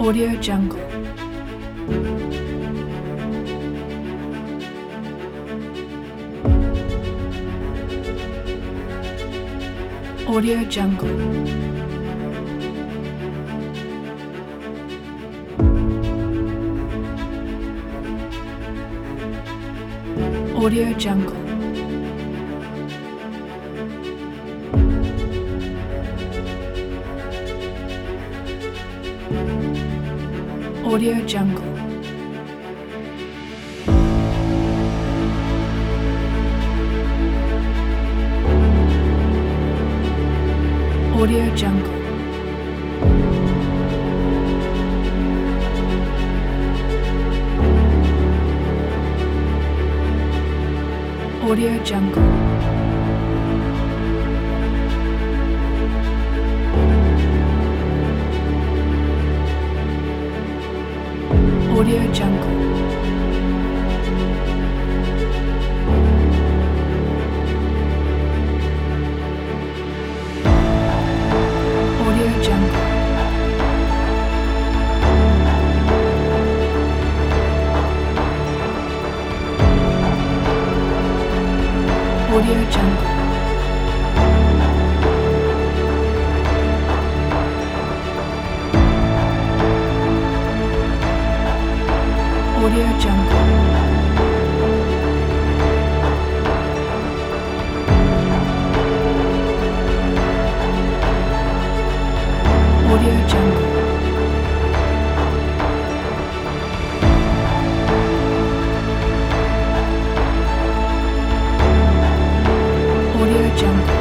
Audio Jungle. Audio Jungle. Audio Jungle. Audio Jungle. Audio Jungle. Audio Jungle. Audio Jungle. Audio Jungle. Audio Jungle. Audio Jungle. Audio Jungle. Audio Jungle.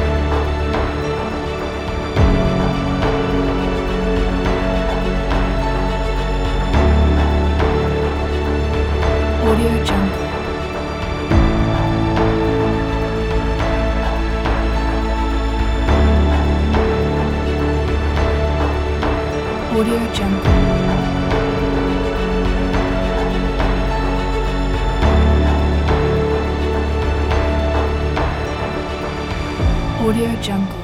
Audio Jungle. Audio Jungle. Audio Jungle.